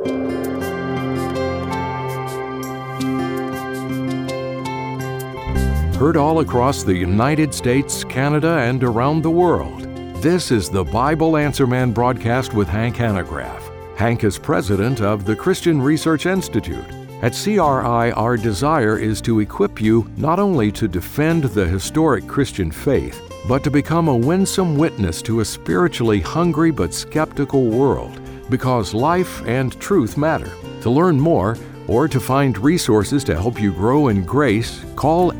Heard all across the United States, Canada, and around the world. This is the Bible Answer Man broadcast with Hank Hanegraaff. Hank is president of the Christian Research Institute. At CRI, our desire is to equip you not only to defend the historic Christian faith, but to become a winsome witness to a spiritually hungry but skeptical world, because life and truth matter. To learn more, or to find resources to help you grow in grace, call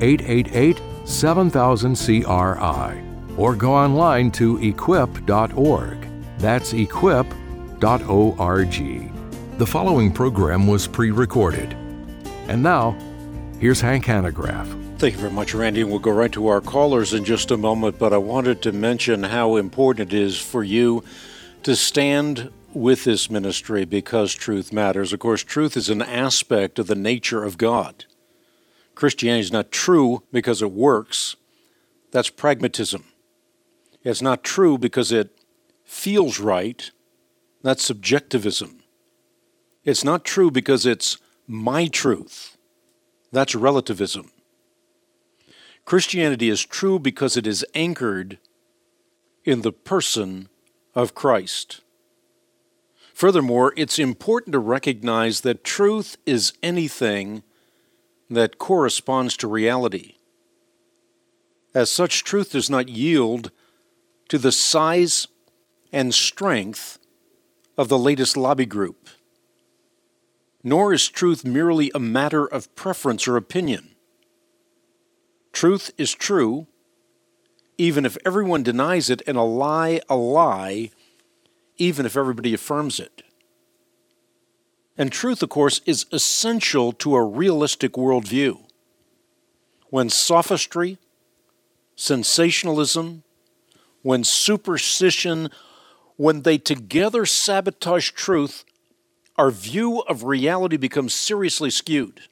888-7000-CRI or go online to equip.org. That's equip.org. The following program was pre-recorded. And now, here's Hank Hanegraaff. Thank you very much, Randy. We'll go right to our callers in just a moment, but I wanted to mention how important it is for you to stand with this ministry because truth matters. Of course, truth is an aspect of the nature of God. Christianity is not true because it works. That's pragmatism. It's not true because it feels right. That's subjectivism. It's not true because it's my truth. That's relativism. Christianity is true because it is anchored in the person of Christ. Furthermore, it's important to recognize that truth is anything that corresponds to reality. As such, truth does not yield to the size and strength of the latest lobby group. Nor is truth merely a matter of preference or opinion. Truth is true, even if everyone denies it, and a lie, even if everybody affirms it. And truth, of course, is essential to a realistic worldview. When sophistry, sensationalism, when superstition, when they together sabotage truth, our view of reality becomes seriously skewed.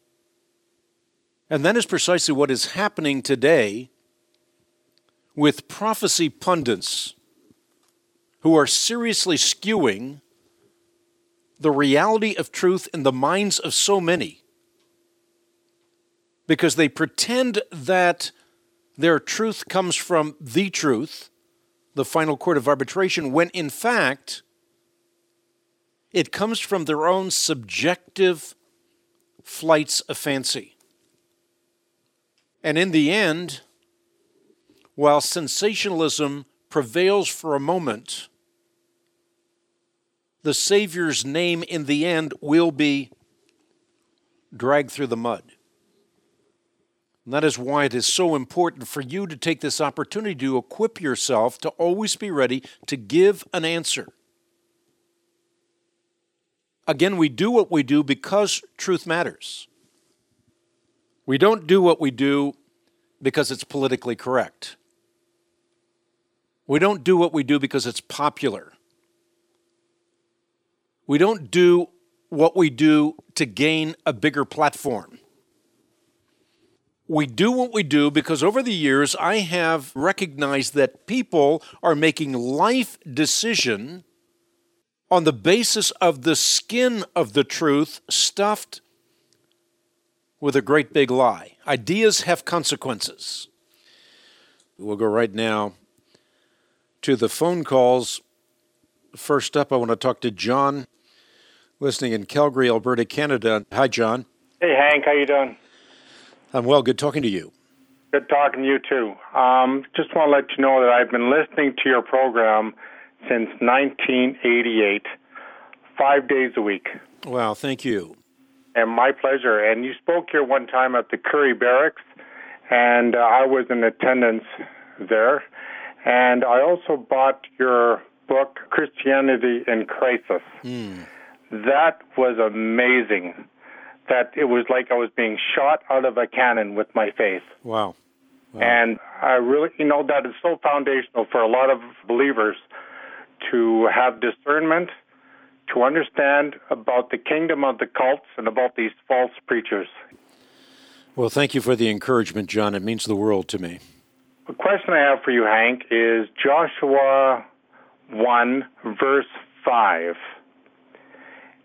And that is precisely what is happening today with prophecy pundits who are seriously skewing the reality of truth in the minds of so many because they pretend that their truth comes from the truth, the final court of arbitration, when in fact it comes from their own subjective flights of fancy. And in the end, while sensationalism prevails for a moment, the Savior's name in the end will be dragged through the mud. And that is why it is so important for you to take this opportunity to equip yourself to always be ready to give an answer. Again, we do what we do because truth matters. We don't do what we do because it's politically correct. We don't do what we do because it's popular. We don't do what we do to gain a bigger platform. We do what we do because over the years I have recognized that people are making life decisions on the basis of the skin of the truth stuffed with a great big lie. Ideas have consequences. We'll go right now to the phone calls. First up, I want to talk to John, listening in Calgary, Alberta, Canada. Hi, John. Hey, Hank. How you doing? I'm well. Good talking to you. Good talking to you, too. Just want to let you know that I've been listening to your program since 1988, 5 days a week. Wow, thank you. And my pleasure. And you spoke here one time at the Curry Barracks, and I was in attendance there. And I also bought your book, Christianity in Crisis. That was amazing. That it was like I was being shot out of a cannon with my faith. Wow. And I really, that is so foundational for a lot of believers to have discernment, to understand about the kingdom of the cults and about these false preachers. Well, thank you for the encouragement, John. It means the world to me. The question I have for you, Hank, is Joshua 1, verse 5.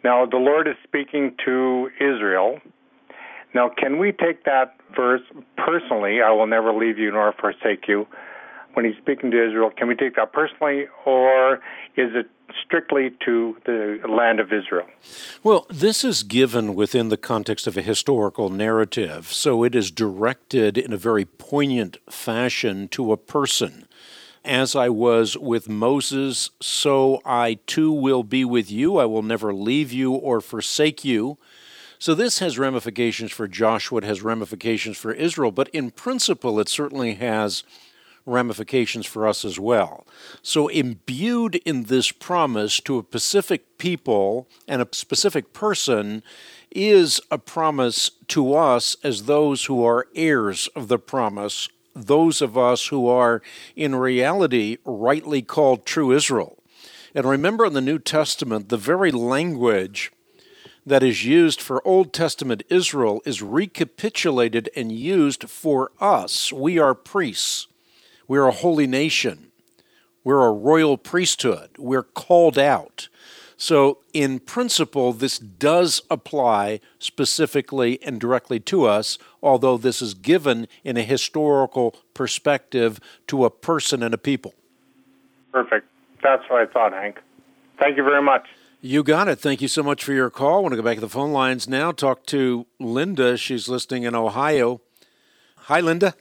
Now, the Lord is speaking to Israel. Now, can we take that verse personally, I will never leave you nor forsake you, when he's speaking to Israel, can we take that personally, or is it strictly to the land of Israel? Well, this is given within the context of a historical narrative, so it is directed in a very poignant fashion to a person. As I was with Moses, so I too will be with you. I will never leave you or forsake you. So this has ramifications for Joshua, it has ramifications for Israel, but in principle it certainly has ramifications for us as well. So imbued in this promise to a specific people and a specific person is a promise to us as those who are heirs of the promise, those of us who are in reality rightly called true Israel. And remember in the New Testament, the very language that is used for Old Testament Israel is recapitulated and used for us. We are priests. We're a holy nation. We're a royal priesthood. We're called out. So in principle, this does apply specifically and directly to us, although this is given in a historical perspective to a person and a people. Perfect. That's what I thought, Hank. Thank you very much. You got it. Thank you so much for your call. I want to go back to the phone lines now. Talk to Linda. She's listening in Ohio. Hi, Linda.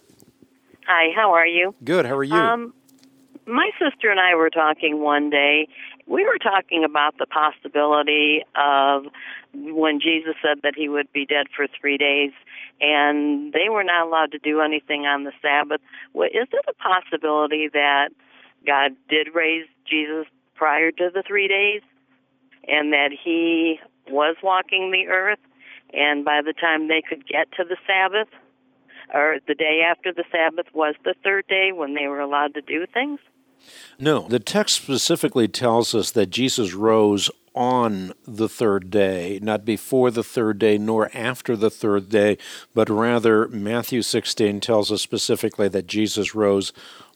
Hi, how are you? Good. How are you? My sister and I were talking one day. We were talking about the possibility of when Jesus said that he would be dead for 3 days, and they were not allowed to do anything on the Sabbath. Well, is it a possibility that God did raise Jesus prior to the 3 days, and that he was walking the earth, and by the time they could get to the Sabbath, or the day after the Sabbath was the third day when they were allowed to do things? No, the text specifically tells us that Jesus rose on the third day, not before the third day nor after the third day, but rather Matthew 16 tells us specifically that Jesus rose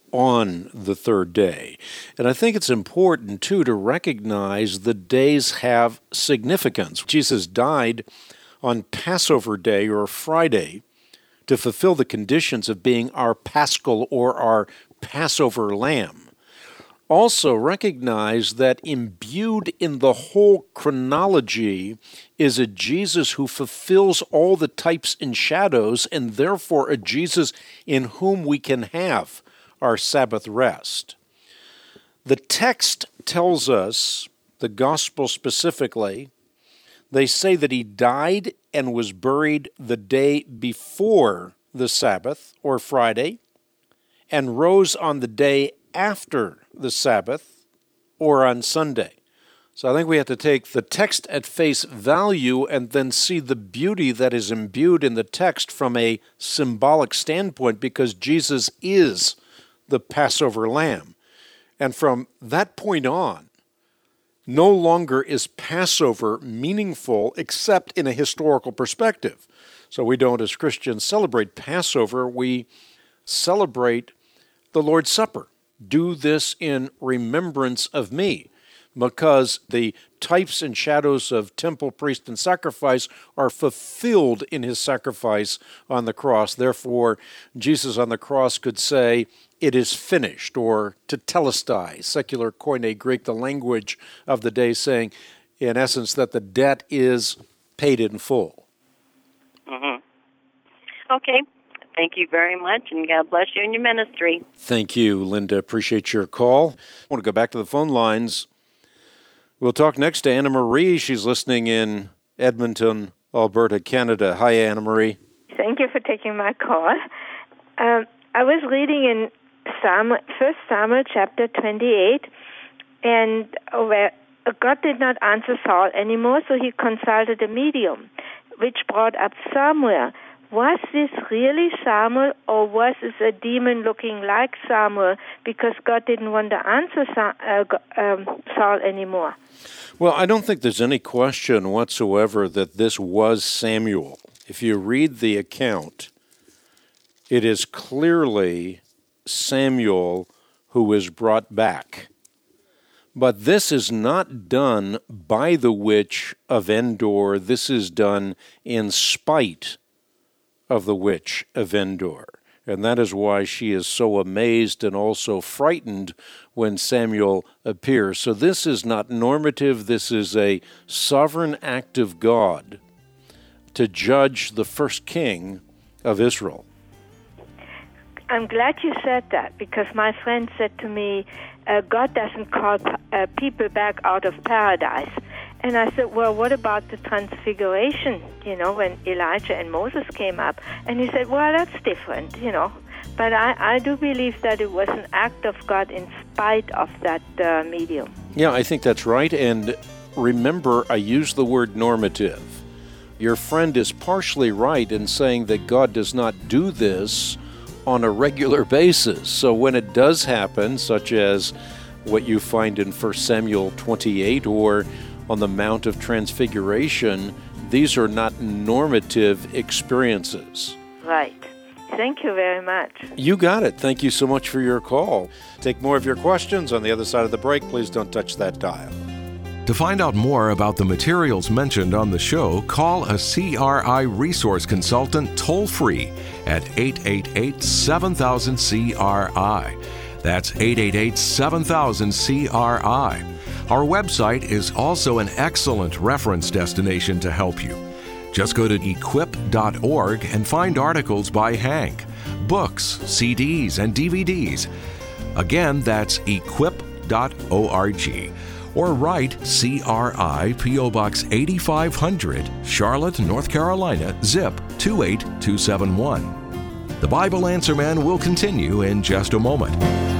on the third day. And I think it's important, too, to recognize the days have significance. Jesus died on Passover Day or Friday to fulfill the conditions of being our Paschal or our Passover lamb. Also recognize that imbued in the whole chronology is a Jesus who fulfills all the types and shadows, and therefore a Jesus in whom we can have our Sabbath rest. The text tells us, the gospel specifically, they say that he died and was buried the day before the Sabbath, or Friday, and rose on the day after the Sabbath, or on Sunday. So I think we have to take the text at face value and then see the beauty that is imbued in the text from a symbolic standpoint, because Jesus is the Passover lamb. And from that point on, no longer is Passover meaningful except in a historical perspective. So we don't, as Christians, celebrate Passover. We celebrate the Lord's Supper. Do this in remembrance of me, because the types and shadows of temple, priest, and sacrifice are fulfilled in his sacrifice on the cross. Therefore, Jesus on the cross could say, "It is finished," or tetelestai, secular Koine Greek, the language of the day, saying, in essence, that the debt is paid in full. Mm-hmm. Okay. Thank you very much, and God bless you in your ministry. Thank you, Linda. Appreciate your call. I want to go back to the phone lines. We'll talk next to Anna Marie. She's listening in Edmonton, Alberta, Canada. Hi, Anna Marie. Thank you for taking my call. I was reading in 1 Samuel chapter 28, and where God did not answer Saul anymore, so he consulted a medium, which brought up Samuel. Was this really Samuel, or was this a demon looking like Samuel, because God didn't want to answer Saul anymore? Well, I don't think there's any question whatsoever that this was Samuel. If you read the account, it is clearly Samuel who is brought back. But this is not done by the witch of Endor. This is done in spite of the witch of Endor. And that is why she is so amazed and also frightened when Samuel appears. So this is not normative. This is a sovereign act of God to judge the first king of Israel. I'm glad you said that, because my friend said to me, God doesn't call people back out of paradise. And I said, well, what about the transfiguration, when Elijah and Moses came up? And he said, well, that's different, But I do believe that it was an act of God in spite of that medium. Yeah, I think that's right. And remember, I use the word normative. Your friend is partially right in saying that God does not do this on a regular basis. So when it does happen, such as what you find in 1 Samuel 28 or on the Mount of Transfiguration, these are not normative experiences. Right. Thank you very much. You got it. Thank you so much for your call. Take more of your questions on the other side of the break. Please don't touch that dial. To find out more about the materials mentioned on the show, call a CRI resource consultant toll-free at 888-7000-CRI. That's 888-7000-CRI. Our website is also an excellent reference destination to help you. Just go to equip.org and find articles by Hank, books, CDs, and DVDs. Again, that's equip.org. Or write CRI P.O. Box 8500, Charlotte, North Carolina, zip 28271. The Bible Answer Man will continue in just a moment.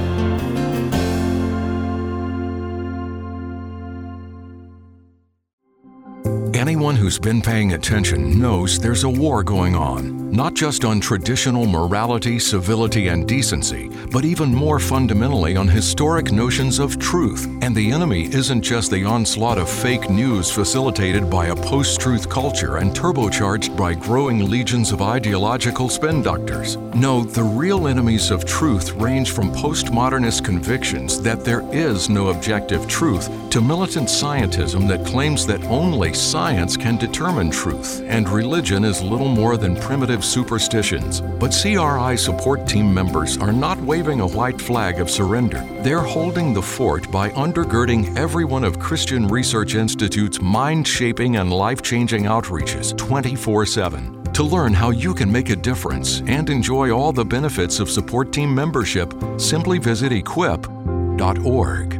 Anyone who's been paying attention knows there's a war going on, not just on traditional morality, civility, and decency, but even more fundamentally on historic notions of truth. And the enemy isn't just the onslaught of fake news facilitated by a post-truth culture and turbocharged by growing legions of ideological spin doctors. No, the real enemies of truth range from postmodernist convictions that there is no objective truth to militant scientism that claims that only science can determine truth, and religion is little more than primitive superstitions. But CRI support team members are not waving a white flag of surrender. They're holding the fort by undergirding every one of Christian Research Institute's mind-shaping and life-changing outreaches 24/7. To learn how you can make a difference and enjoy all the benefits of support team membership, simply visit equip.org.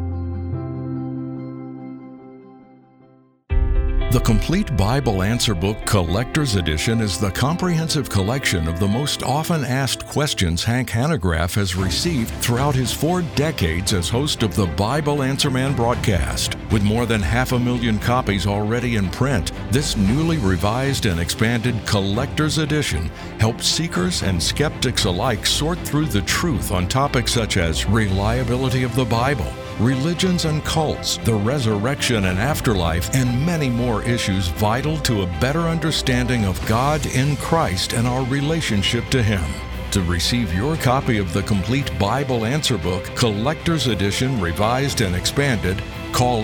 The Complete Bible Answer Book Collector's Edition is the comprehensive collection of the most often asked questions Hank Hanegraaff has received throughout his 4 decades as host of the Bible Answer Man broadcast. With more than 500,000 copies already in print, this newly revised and expanded Collector's Edition helps seekers and skeptics alike sort through the truth on topics such as reliability of the Bible, religions and cults, the resurrection and afterlife, and many more issues vital to a better understanding of God in Christ and our relationship to Him. To receive your copy of the Complete Bible Answer Book, Collector's Edition, Revised and Expanded, call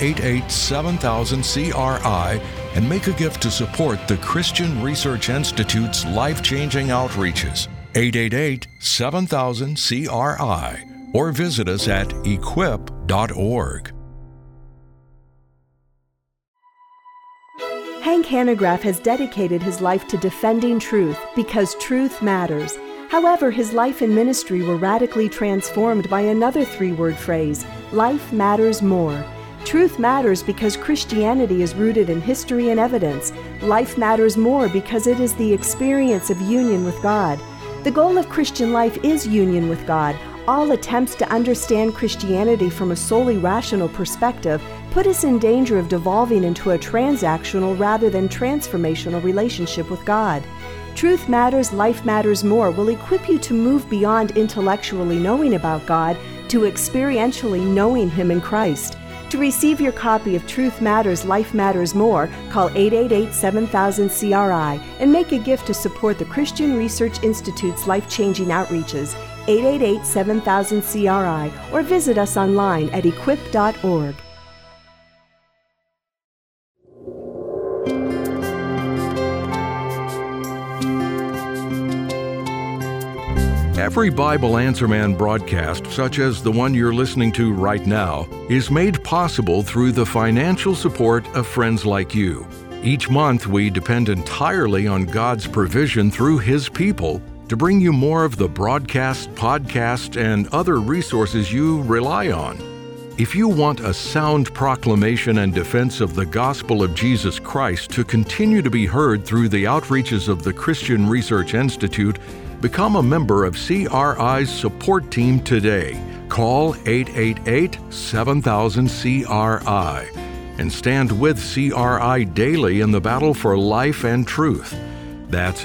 888-7000-CRI and make a gift to support the Christian Research Institute's life-changing outreaches. 888-7000-CRI. Or visit us at equip.org. Hank Hanegraaff has dedicated his life to defending truth because truth matters. However, his life and ministry were radically transformed by another 3-word phrase: life matters more. Truth matters because Christianity is rooted in history and evidence. Life matters more because it is the experience of union with God. The goal of Christian life is union with God. All attempts to understand Christianity from a solely rational perspective put us in danger of devolving into a transactional rather than transformational relationship with God. Truth Matters, Life Matters More will equip you to move beyond intellectually knowing about God to experientially knowing Him in Christ. To receive your copy of Truth Matters, Life Matters More, call 888-7000-CRI and make a gift to support the Christian Research Institute's life-changing outreaches. 888-7000-CRI, or visit us online at equip.org. Every Bible Answer Man broadcast, such as the one you're listening to right now, is made possible through the financial support of friends like you. Each month, we depend entirely on God's provision through His people to bring you more of the broadcast, podcast, and other resources you rely on. If you want a sound proclamation and defense of the gospel of Jesus Christ to continue to be heard through the outreaches of the Christian Research Institute, become a member of CRI's support team today. Call 888-7000-CRI and stand with CRI daily in the battle for life and truth. That's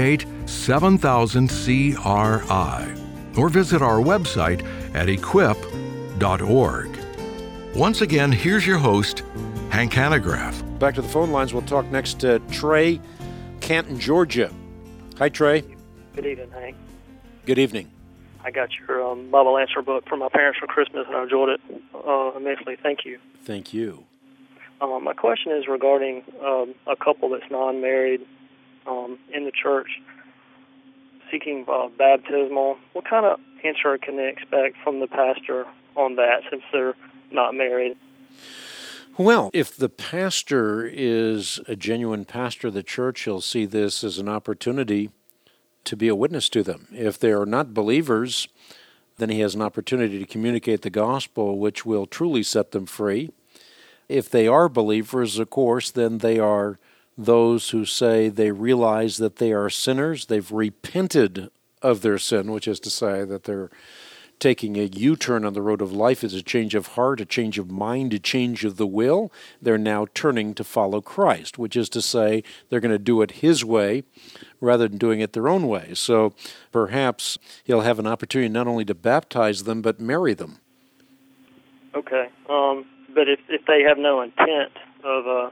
888-7000-CRI. Or visit our website at equip.org. Once again, here's your host, Hank Hanegraaff. Back to the phone lines. We'll talk next to Trey, Canton, Georgia. Hi, Trey. Good evening, Hank. Good evening. I got your Bible Answer book for my parents for Christmas, and I enjoyed it immensely. Thank you. Thank you. My question is regarding a couple that's non-married in the church seeking baptismal. What kind of answer can they expect from the pastor on that, since they're not married? Well, if the pastor is a genuine pastor of the church, he'll see this as an opportunity to be a witness to them. If they are not believers, then he has an opportunity to communicate the gospel, which will truly set them free. If they are believers, of course, then they are those who say they realize that they are sinners. They've repented of their sin, which is to say that they're taking a U-turn on the road of life. Is a change of heart, a change of mind, a change of the will. They're now turning to follow Christ, which is to say they're going to do it His way rather than doing it their own way. So perhaps he'll have an opportunity not only to baptize them, but marry them. Okay. But if they have no intent of,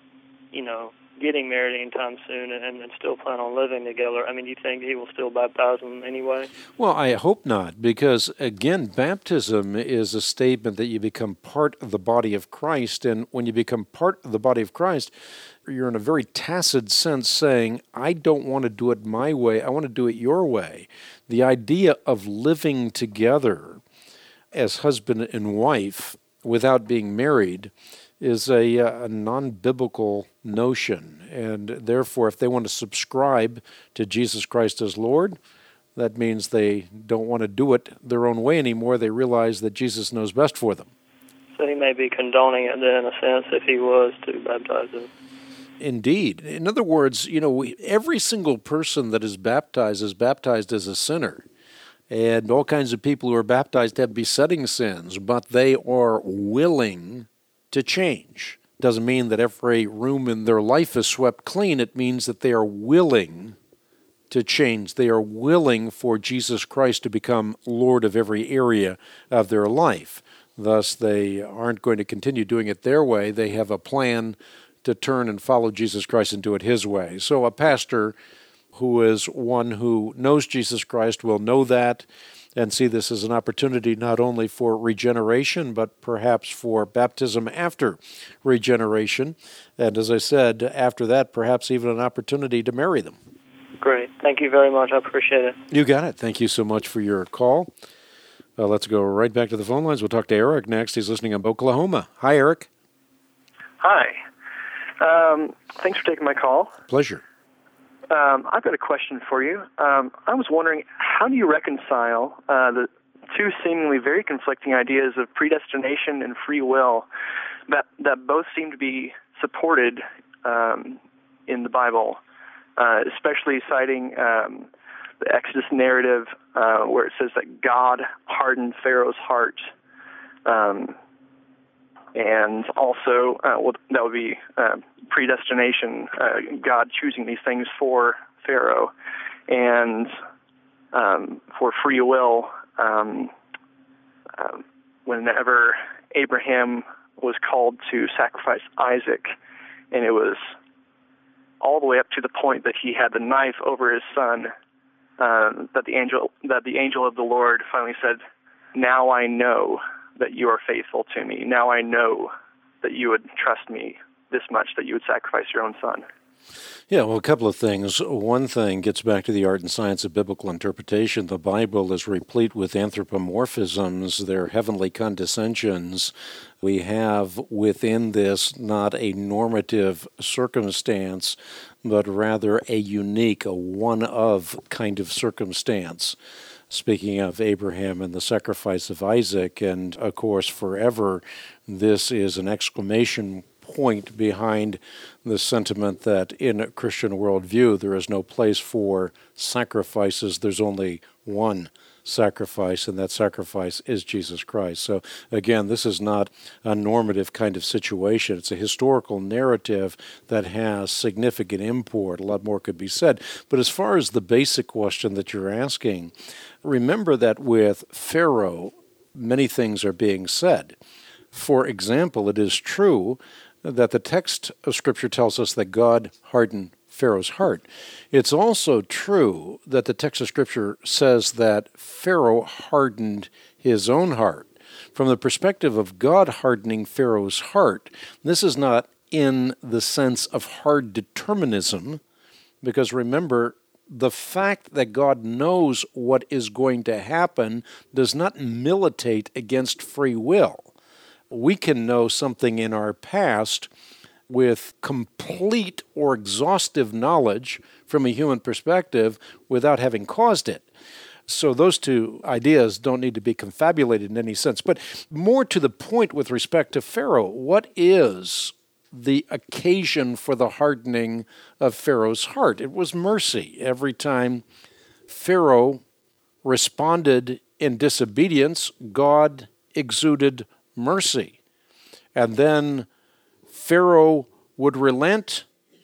getting married anytime soon and still plan on living together, do you think he will still baptize them anyway? Well, I hope not, because, again, baptism is a statement that you become part of the body of Christ, and when you become part of the body of Christ, you're in a very tacit sense saying, I don't want to do it my way, I want to do it your way. The idea of living together as husband and wife without being married is a non-biblical notion, and therefore if they want to subscribe to Jesus Christ as Lord, that means they don't want to do it their own way anymore. They realize that Jesus knows best for them. So he may be condoning it then, in a sense, if he was to baptize them. Indeed. In other words, every single person that is baptized as a sinner. And all kinds of people who are baptized have besetting sins, but they are willing to change. Doesn't mean that every room in their life is swept clean. It means that they are willing to change. They are willing for Jesus Christ to become Lord of every area of their life. Thus, they aren't going to continue doing it their way. They have a plan to turn and follow Jesus Christ and do it His way. So a pastor who is one who knows Jesus Christ will know that and see this as an opportunity not only for regeneration, but perhaps for baptism after regeneration. And as I said, after that, perhaps even an opportunity to marry them. Great. Thank you very much. I appreciate it. You got it. Thank you so much for your call. Let's go right back to the phone lines. We'll talk to Eric next. He's listening in Oklahoma. Hi, Eric. Hi. Thanks for taking my call. Pleasure. I've got a question for you. I was wondering, how do you reconcile the two seemingly very conflicting ideas of predestination and free will that both seem to be supported in the Bible, especially citing the Exodus narrative where it says that God hardened Pharaoh's heart, and also that would be predestination, God choosing these things for Pharaoh, and for free will, whenever Abraham was called to sacrifice Isaac, and it was all the way up to the point that he had the knife over his son, that the angel of the Lord finally said, "Now I know that you are faithful to me. Now I know that you would trust me this much, that you would sacrifice your own son." Yeah, well, a couple of things. One thing gets back to the art and science of biblical interpretation. The Bible is replete with anthropomorphisms. They're heavenly condescensions. We have within this not a normative circumstance, but rather a unique, a one-of kind of circumstance. Speaking of Abraham and the sacrifice of Isaac, and of course forever, this is an exclamation point behind the sentiment that in a Christian worldview there is no place for sacrifices. There's only one sacrifice, and that sacrifice is Jesus Christ. So again, this is not a normative kind of situation. It's a historical narrative that has significant import. A lot more could be said. But as far as the basic question that you're asking, remember that with Pharaoh, many things are being said. For example, it is true that the text of Scripture tells us that God hardened Pharaoh's heart. It's also true that the text of Scripture says that Pharaoh hardened his own heart. From the perspective of God hardening Pharaoh's heart, this is not in the sense of hard determinism, because remember, the fact that God knows what is going to happen does not militate against free will. We can know something in our past with complete or exhaustive knowledge from a human perspective without having caused it. So those two ideas don't need to be confabulated in any sense. But more to the point with respect to Pharaoh, what is the occasion for the hardening of Pharaoh's heart? It was mercy. Every time Pharaoh responded in disobedience, God exuded mercy. And then Pharaoh would relent,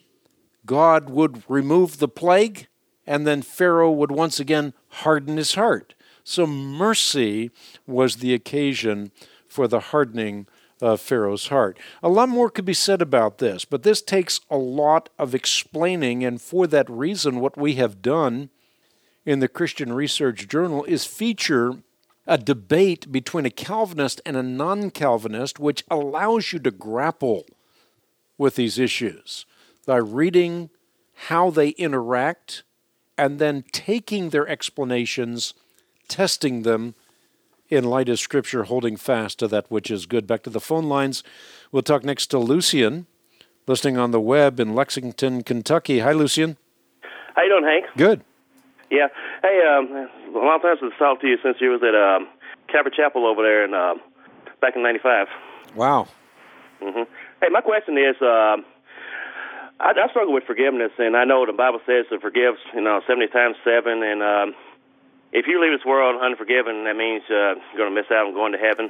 God would remove the plague, and then Pharaoh would once again harden his heart. So mercy was the occasion for the hardening of Pharaoh's heart. A lot more could be said about this, but this takes a lot of explaining, and for that reason, what we have done in the Christian Research Journal is feature a debate between a Calvinist and a non-Calvinist, which allows you to grapple with these issues by reading how they interact and then taking their explanations, testing them in light of Scripture, holding fast to that which is good. Back to the phone lines. We'll talk next to Lucian, listening on the web in Lexington, Kentucky. Hi, Lucian. How you doing, Hank? Good. Yeah. Hey, a long time since I talked to you since you was at Calvary Chapel over there back in '95. Wow. Mm-hmm. Hey, my question is, I struggle with forgiveness, and I know the Bible says to forgive, 70 times 7, and if you leave this world unforgiven, that means you're going to miss out on going to heaven.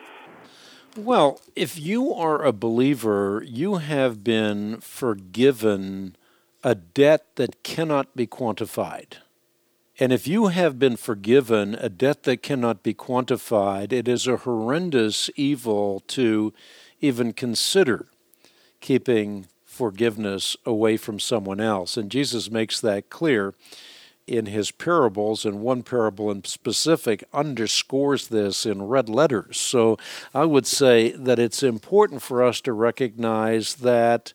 Well, if you are a believer, you have been forgiven a debt that cannot be quantified. And if you have been forgiven a debt that cannot be quantified, it is a horrendous evil to even consider keeping forgiveness away from someone else. And Jesus makes that clear in his parables, and one parable in specific underscores this in red letters. So I would say that it's important for us to recognize that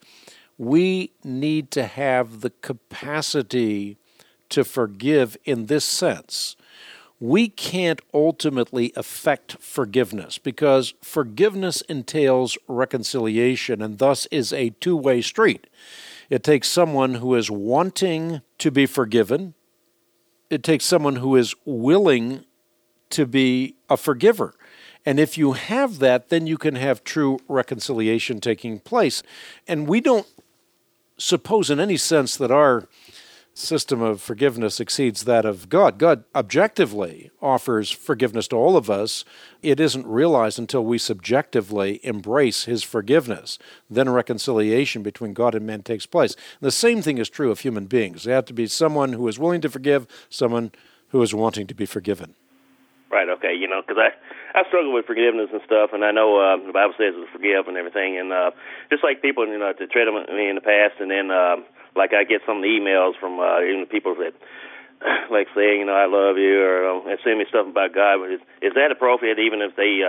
we need to have the capacity to forgive in this sense. We can't ultimately affect forgiveness because forgiveness entails reconciliation and thus is a two-way street. It takes someone who is wanting to be forgiven. It takes someone who is willing to be a forgiver. And if you have that, then you can have true reconciliation taking place. And we don't suppose in any sense that our system of forgiveness exceeds that of God. God objectively offers forgiveness to all of us. It isn't realized until we subjectively embrace his forgiveness. Then reconciliation between God and man takes place. The same thing is true of human beings. They have to be someone who is willing to forgive, someone who is wanting to be forgiven. Right, okay, because I struggle with forgiveness and stuff, and I know the Bible says to forgive and everything, and just like people, to tread on me in the past, and then like I get some of the emails from even people that like saying, I love you, or send me stuff about God. But is that appropriate, even if they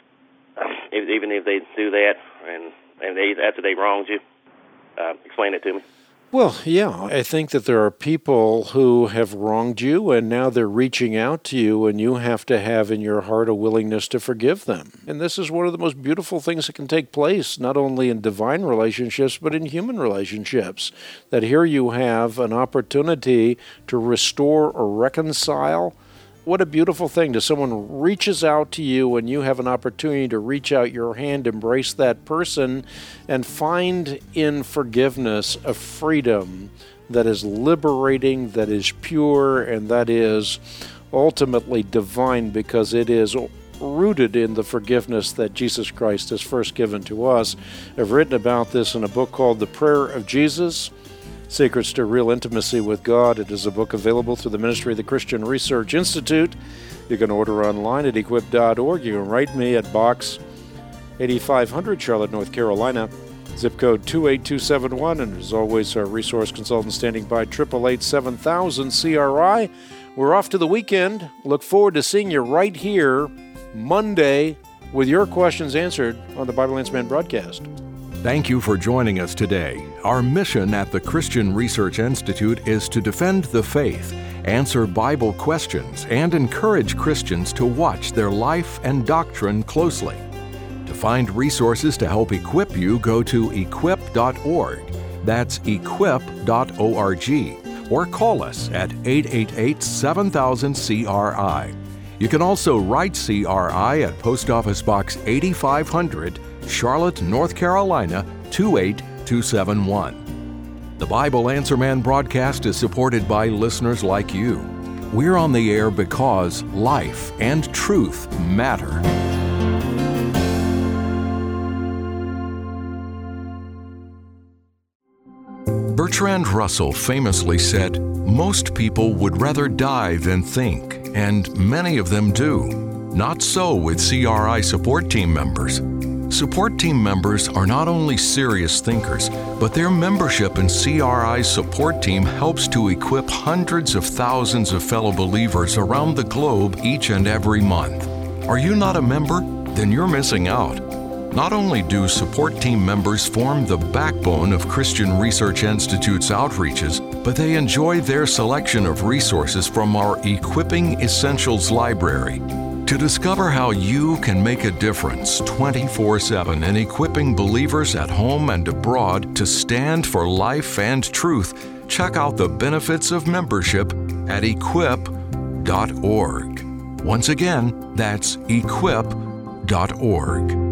do that, and after they wronged you? Explain it to me. Well, yeah, I think that there are people who have wronged you, and now they're reaching out to you, and you have to have in your heart a willingness to forgive them. And this is one of the most beautiful things that can take place, not only in divine relationships, but in human relationships. That here you have an opportunity to restore or reconcile. What a beautiful thing to someone reaches out to you and you have an opportunity to reach out your hand, embrace that person, and find in forgiveness a freedom that is liberating, that is pure, and that is ultimately divine, because it is rooted in the forgiveness that Jesus Christ has first given to us. I've written about this in a book called The Prayer of Jesus, Secrets to Real Intimacy with God. It is a book available through the ministry of the Christian Research Institute. You can order online at equip.org. You can write me at Box 8500, Charlotte, North Carolina, zip code 28271. And as always, our resource consultant standing by, 888-7000-CRI. We're off to the weekend. Look forward to seeing you right here Monday with your questions answered on the Bible Answer Man broadcast. Thank you for joining us today. Our mission at the Christian Research Institute is to defend the faith, answer Bible questions, and encourage Christians to watch their life and doctrine closely. To find resources to help equip you, go to equip.org. That's equip.org. Or call us at 888-7000-CRI. You can also write CRI at Post Office Box 8500, Charlotte, North Carolina, 28271. The Bible Answer Man broadcast is supported by listeners like you. We're on the air because life and truth matter. Bertrand Russell famously said, "Most people would rather die than think, and many of them do. Not so with CRI support team members. Support team members are not only serious thinkers, but their membership in CRI's support team helps to equip hundreds of thousands of fellow believers around the globe each and every month. Are you not a member? Then you're missing out. Not only do support team members form the backbone of Christian Research Institute's outreaches, but they enjoy their selection of resources from our Equipping Essentials library. To discover how you can make a difference 24/7 in equipping believers at home and abroad to stand for life and truth, check out the benefits of membership at equip.org. Once again, that's equip.org.